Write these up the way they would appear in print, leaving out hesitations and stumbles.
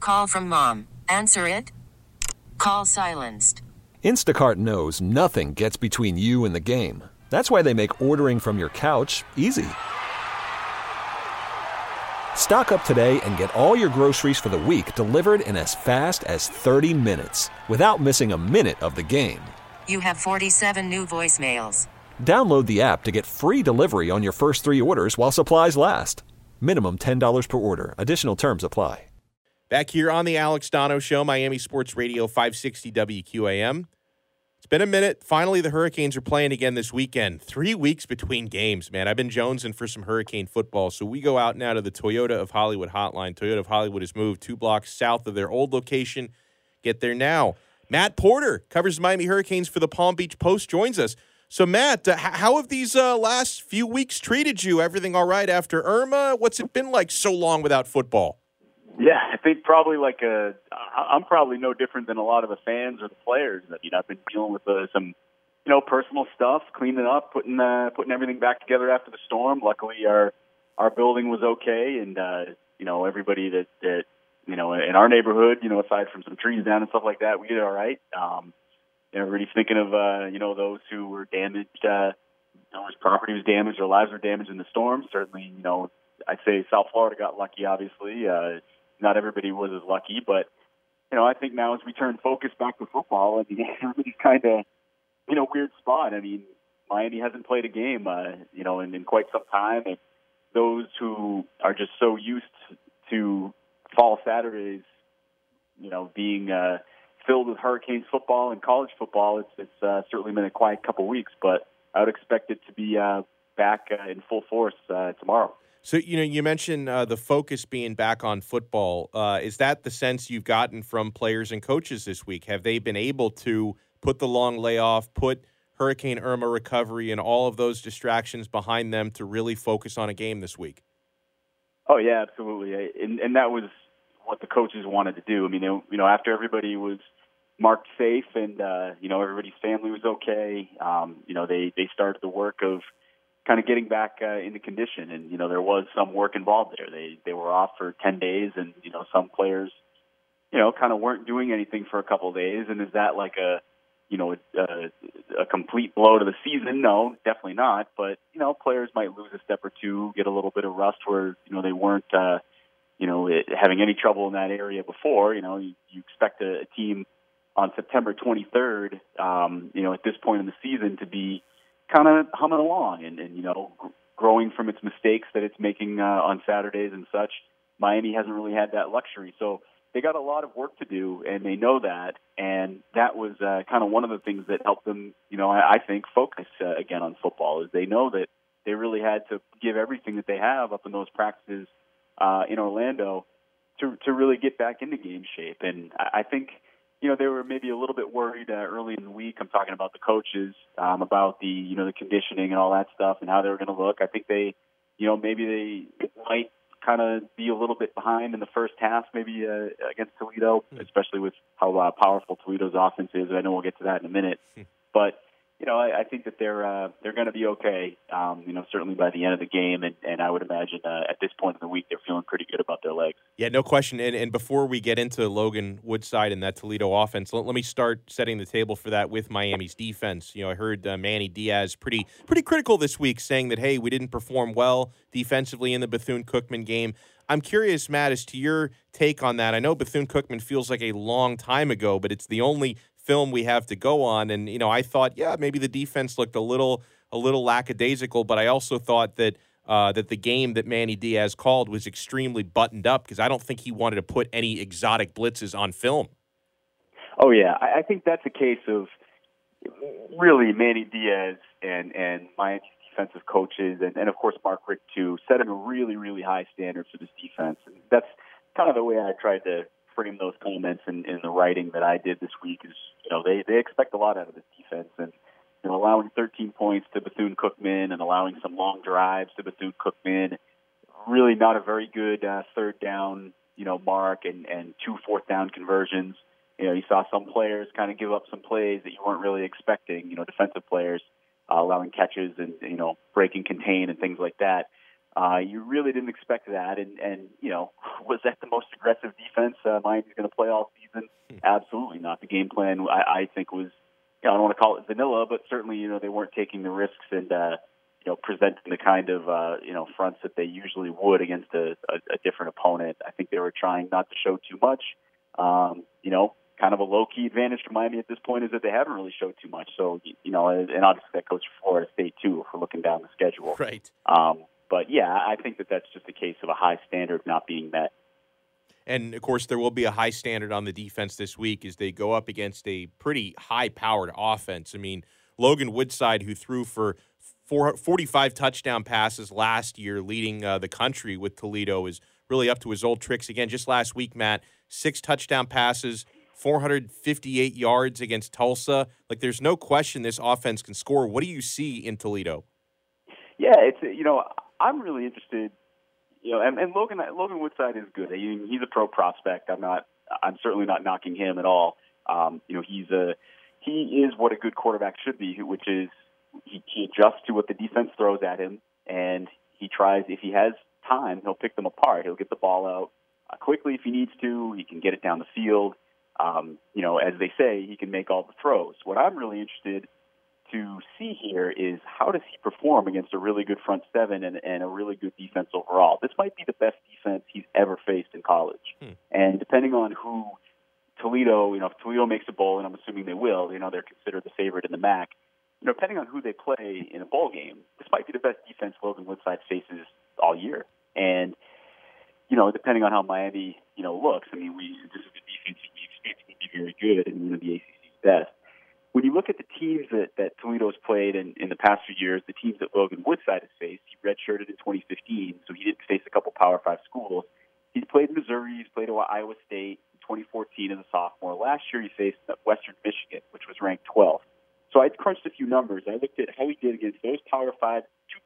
Call from mom. Answer it. Call silenced. Instacart knows nothing gets between you and the game. That's why they make ordering from your couch easy. Stock up today and get all your groceries for the week delivered in as fast as 30 minutes without missing a minute of the game. You have 47 new voicemails. Download the app to get free delivery on your first 3 orders while supplies last. Minimum $10 per order. Additional terms apply. Back here on the Alex Dono Show, Miami Sports Radio 560 WQAM. It's been a minute. Finally, the Hurricanes are playing again this weekend. 3 weeks between games, man. I've been jonesing for some Hurricane football. So we go out now to the Toyota of Hollywood hotline. Toyota of Hollywood has moved 2 blocks south of their old location. Get there now. Matt Porter covers the Miami Hurricanes for the Palm Beach Post, joins us. So, Matt, how have these last few weeks treated you? Everything all right after Irma? What's it been like so long without football? Yeah, I think probably I'm probably no different than a lot of the fans or the players. I mean, I've been dealing with some, personal stuff, cleaning up, putting everything back together after the storm. Luckily, our building was okay, and everybody that in our neighborhood, aside from some trees down and stuff like that, we did all right. Everybody's thinking of those who were damaged, whose property was damaged, their lives were damaged in the storm. Certainly, I'd say South Florida got lucky. Obviously, not everybody was as lucky, but I think now as we turn focus back to football, everybody's kind of in a weird spot. I mean, Miami hasn't played a game, in quite some time, and those who are just so used to fall Saturdays, being filled with Hurricanes football and college football, it's certainly been a quiet couple weeks, but I would expect it to be back in full force tomorrow. So, you mentioned the focus being back on football. Is that the sense you've gotten from players and coaches this week? Have they been able to put the long layoff, put Hurricane Irma recovery and all of those distractions behind them to really focus on a game this week? Oh, yeah, absolutely. And that was what the coaches wanted to do. I mean, after everybody was marked safe and, everybody's family was okay, they started the work of kind of getting back into condition. And, there was some work involved there. They were off for 10 days and, some players, kind of weren't doing anything for a couple of days. And is that like a complete blow to the season? No, definitely not. But, players might lose a step or two, get a little bit of rust where, they weren't, having any trouble in that area before. You expect a team on September 23rd, at this point in the season to be kind of humming along and growing from its mistakes that it's making on Saturdays and such. Miami hasn't really had that luxury. So they got a lot of work to do, and they know that. And that was kind of one of the things that helped them, I think, focus again on football, is they know that they really had to give everything that they have up in those practices in Orlando to really get back into game shape. And I think, they were maybe a little bit worried early in the week. I'm talking about the coaches, about the, the conditioning and all that stuff and how they were going to look. I think they, maybe they might kind of be a little bit behind in the first half, maybe against Toledo, especially with how powerful Toledo's offense is. I know we'll get to that in a minute. But, I think that they're going to be okay, certainly by the end of the game. And I would imagine at this point in the week, they're feeling pretty good about their legs. Yeah, no question. And before we get into Logan Woodside and that Toledo offense, let me start setting the table for that with Miami's defense. I heard Manny Diaz pretty critical this week, saying that, hey, we didn't perform well defensively in the Bethune-Cookman game. I'm curious, Matt, as to your take on that. I know Bethune-Cookman feels like a long time ago, but it's the only film we have to go on. And, I thought, yeah, maybe the defense looked a little lackadaisical, but I also thought that that the game that Manny Diaz called was extremely buttoned up because I don't think he wanted to put any exotic blitzes on film. Oh, yeah. I think that's a case of really Manny Diaz and Miami's defensive coaches and, of course, Mark Richt, too, setting a really, really high standard for this defense. And that's kind of the way I tried to frame those comments in the writing that I did this week is, they expect a lot out of this defense. And allowing 13 points to Bethune-Cookman and allowing some long drives to Bethune-Cookman, really not a very good third down, mark and 2 fourth down conversions. You saw some players kind of give up some plays that you weren't really expecting, defensive players allowing catches and, breaking contain and things like that. You really didn't expect that, and was that the most aggressive defense Miami's going to play all season? Absolutely not. The game plan, I think, was, I don't want to call it vanilla, but certainly, they weren't taking the risks and, presenting the kind of, fronts that they usually would against a different opponent. I think they were trying not to show too much. Kind of a low-key advantage for Miami at this point is that they haven't really showed too much. So, and obviously that goes for Florida State, too, if we're looking down the schedule. Right. But, yeah, I think that's just a case of a high standard not being met. And, of course, there will be a high standard on the defense this week as they go up against a pretty high-powered offense. I mean, Logan Woodside, who threw for 45 touchdown passes last year, leading the country with Toledo, is really up to his old tricks again. Just last week, Matt, 6 touchdown passes, 458 yards against Tulsa. Like, there's no question this offense can score. What do you see in Toledo? Yeah, it's I'm really interested. And Logan Woodside is good. He's a pro prospect. I'm certainly not knocking him at all. He is what a good quarterback should be, which is he adjusts to what the defense throws at him, and he tries. If he has time, he'll pick them apart. He'll get the ball out quickly if he needs to. He can get it down the field. As they say, he can make all the throws. What I'm really interested to see here is how does he perform against a really good front seven and a really good defense overall. This might be the best defense he's ever faced in college. And depending on who Toledo, if Toledo makes a bowl, and I'm assuming they will, they're considered the favorite in the MAC. Depending on who they play in a bowl game, this might be the best defense Logan Woodside faces all year. And, depending on how Miami, looks, this is a defense we expect to be very good and one of the ACC's best. When you look at the teams that Toledo's played in the past few years, the teams that Logan Woodside has faced, he redshirted in 2015, so he didn't face a couple Power 5 schools. He's played Missouri, he's played Iowa State in 2014 as a sophomore. Last year he faced Western Michigan, which was ranked 12th. So I crunched a few numbers. I looked at how he did against those two Power 5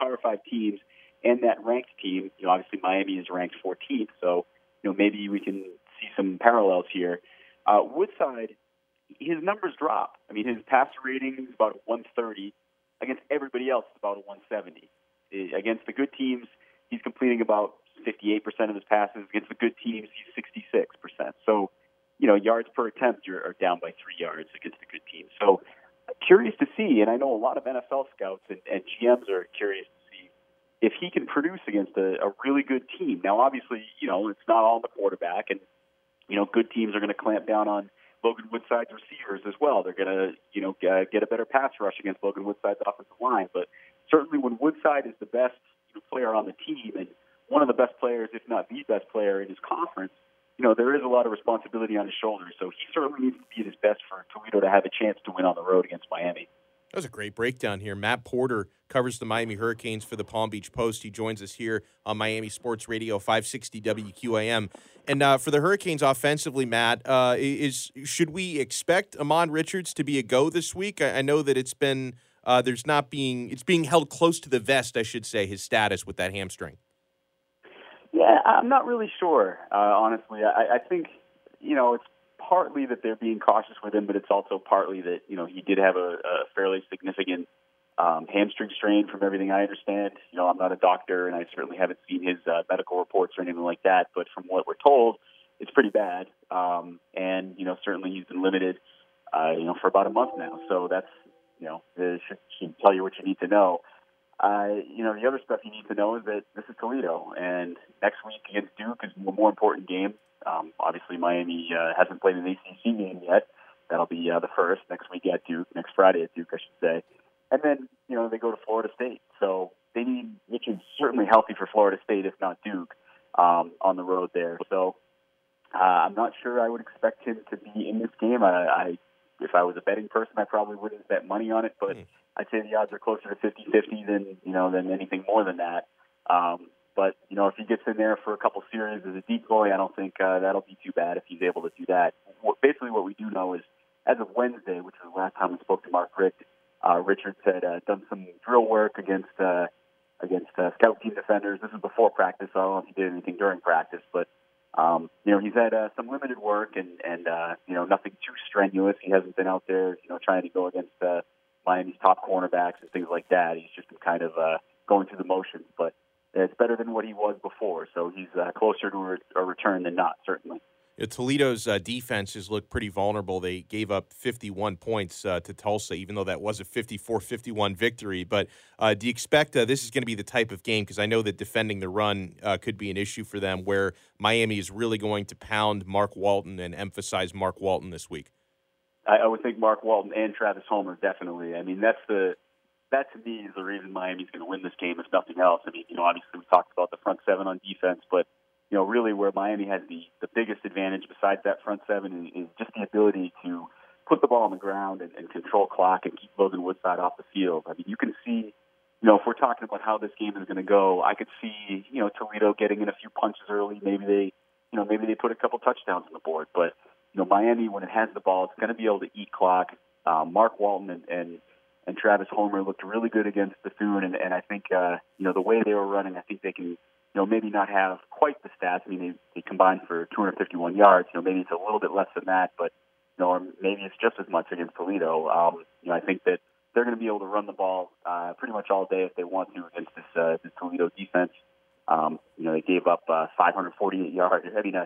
teams and that ranked team. Obviously Miami is ranked 14th, so maybe we can see some parallels here. Woodside, his numbers drop. His passer rating is about a 130. Against everybody else, it's about a 170. Against the good teams, he's completing about 58% of his passes. Against the good teams, he's 66%. So, yards per attempt are down by 3 yards against the good teams. So, curious to see, and I know a lot of NFL scouts and GMs are curious to see if he can produce against a really good team. Now, obviously, it's not all the quarterback, and, good teams are going to clamp down on Logan Woodside's receivers as well. They're going to, get a better pass rush against Logan Woodside's offensive line. But certainly when Woodside is the best player on the team and one of the best players, if not the best player in his conference, there is a lot of responsibility on his shoulders. So he certainly needs to be at his best for Toledo to have a chance to win on the road against Miami. That was a great breakdown here. Matt Porter covers the Miami Hurricanes for the Palm Beach Post. He joins us here on Miami Sports Radio 560 WQAM. And for the Hurricanes offensively, Matt, should we expect Ahmmon Richards to be a go this week? I know that it's been it's being held close to the vest, I should say, his status with that hamstring. Yeah, I'm not really sure, honestly. I think, it's partly that they're being cautious with him, but it's also partly that, he did have a fairly significant hamstring strain from everything I understand. I'm not a doctor, and I certainly haven't seen his medical reports or anything like that, but from what we're told, it's pretty bad. And, certainly he's been limited, for about a month now. So that's, should tell you what you need to know. The other stuff you need to know is that this is Toledo, and next week against Duke is a more important game. Obviously, Miami hasn't played an ACC game yet. That'll be the first next week at Duke, next Friday at Duke, I should say. And then, they go to Florida State. So they need Richards certainly healthy for Florida State, if not Duke, on the road there. So I'm not sure I would expect him to be in this game. If I was a betting person, I probably wouldn't bet money on it, but I'd say the odds are closer to 50-50 than anything more than that. But, if he gets in there for a couple series as a decoy, I don't think that'll be too bad if he's able to do that. Basically what we do know is, as of Wednesday, which was the last time we spoke to Mark Richt, Richards had done some drill work against scout team defenders. This is before practice, so I don't know if he did anything during practice, but he's had some limited work and nothing too strenuous. He hasn't been out there, trying to go against Miami's top cornerbacks and things like that. He's just been kind of going through the motions. But it's better than what he was before. So he's closer to a return than not, certainly. Toledo's defenses look pretty vulnerable. They gave up 51 points to Tulsa, even though that was a 54-51 victory. But do you expect this is going to be the type of game, because I know that defending the run could be an issue for them, where Miami is really going to pound Mark Walton and emphasize Mark Walton this week? I would think Mark Walton and Travis Homer, definitely. I mean, that to me is the reason Miami's going to win this game, if nothing else. I mean, obviously we talked about the front seven on defense, but really where Miami has the biggest advantage besides that front seven is just the ability to put the ball on the ground and control clock and keep Logan Woodside off the field. I mean, you can see, if we're talking about how this game is going to go, I could see, Toledo getting in a few punches early. Maybe they put a couple touchdowns on the board. But, Miami, when it has the ball, it's going to be able to eat clock. Mark Walton and Travis Homer looked really good against Bethune. And I think, the way they were running, I think they can, maybe not have quite the stats. I mean, they combined for 251 yards. Maybe it's a little bit less than that, but or maybe it's just as much against Toledo. I think that they're going to be able to run the ball pretty much all day if they want to against this Toledo defense. They gave up 548 yards.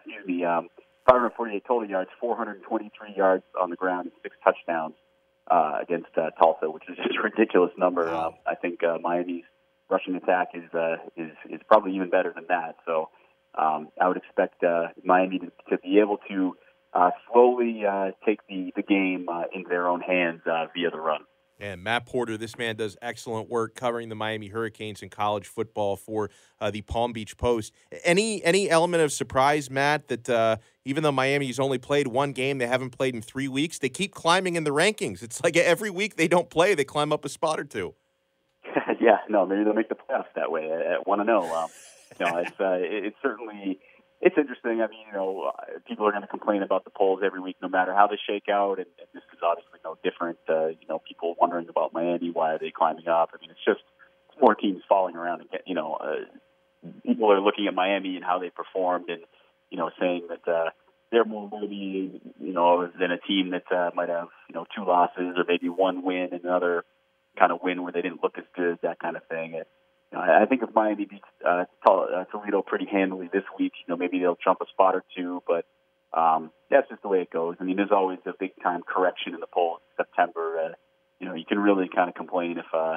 548 total yards, 423 yards on the ground, and 6 touchdowns against Tulsa, which is just a ridiculous number. I think Miami's rushing attack is probably even better than that. So I would expect Miami to be able to slowly take the game into their own hands via the run. And Matt Porter, this man does excellent work covering the Miami Hurricanes in college football for the Palm Beach Post. Any element of surprise, Matt, that even though Miami's only played one game, they haven't played in 3 weeks, they keep climbing in the rankings? It's like every week they don't play, they climb up a spot or two. Yeah, no, maybe they'll make the playoffs that way at 1-0. It's certainly interesting. I mean, people are going to complain about the polls every week, no matter how they shake out, and this is obviously no different. People wondering about Miami, why are they climbing up? I mean, it's more teams falling around. People are looking at Miami and how they performed, and saying that they're more worthy, than a team that might have 2 losses or maybe 1 win and another kind of win where they didn't look as good, that kind of thing. I think if Miami beats Toledo pretty handily this week, maybe they'll jump a spot or 2, but that's just the way it goes. I mean, there's always a big-time correction in the polls in September. You can really kind of complain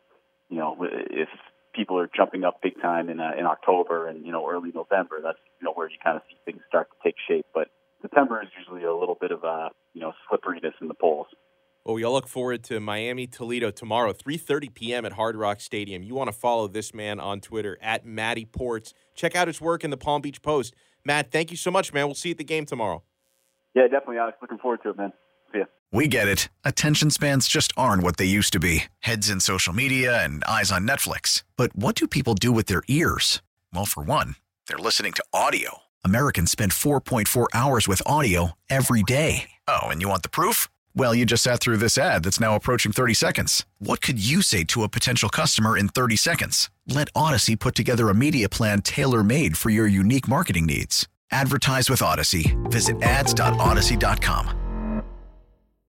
if people are jumping up big time in October and, early November. That's, where you kind of see things start to take shape. But September is usually a little bit of, slipperiness in the polls. Well, we all look forward to Miami-Toledo tomorrow, 3:30 p.m. at Hard Rock Stadium. You want to follow this man on Twitter, @MattyPorts. Check out his work in the Palm Beach Post. Matt, thank you so much, man. We'll see you at the game tomorrow. Yeah, definitely, Alex. Looking forward to it, man. See ya. We get it. Attention spans just aren't what they used to be. Heads in social media and eyes on Netflix. But what do people do with their ears? Well, for one, they're listening to audio. Americans spend 4.4 hours with audio every day. Oh, and you want the proof? Well, you just sat through this ad that's now approaching 30 seconds. What could you say to a potential customer in 30 seconds? Let Odyssey put together a media plan tailor-made for your unique marketing needs. Advertise with Odyssey. Visit ads.odyssey.com.